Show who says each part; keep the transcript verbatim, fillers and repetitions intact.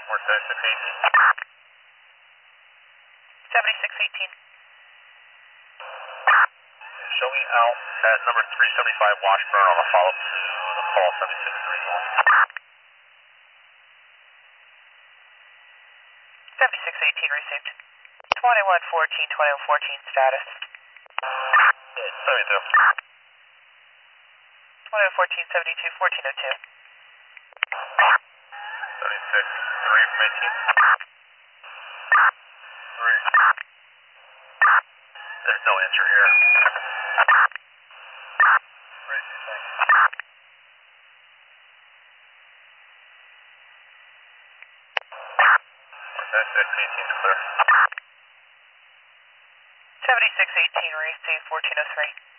Speaker 1: more seventy-six eighteen.
Speaker 2: seventy-six eighteen.
Speaker 1: Showing out at number three seventy-five Washburn on a follow-up to the call seventy-six thirty-one.
Speaker 2: seventy-six eighteen received. twenty-one fourteen, twenty-one fourteen status.
Speaker 1: seventy-two.
Speaker 2: twenty-one fourteen, seventy-two, fourteen oh two.
Speaker 1: seventy-six three from eighteen. three. There's no answer here. seventy-six eighteen is clear.
Speaker 2: seventy-six eighteen received, fourteen oh three.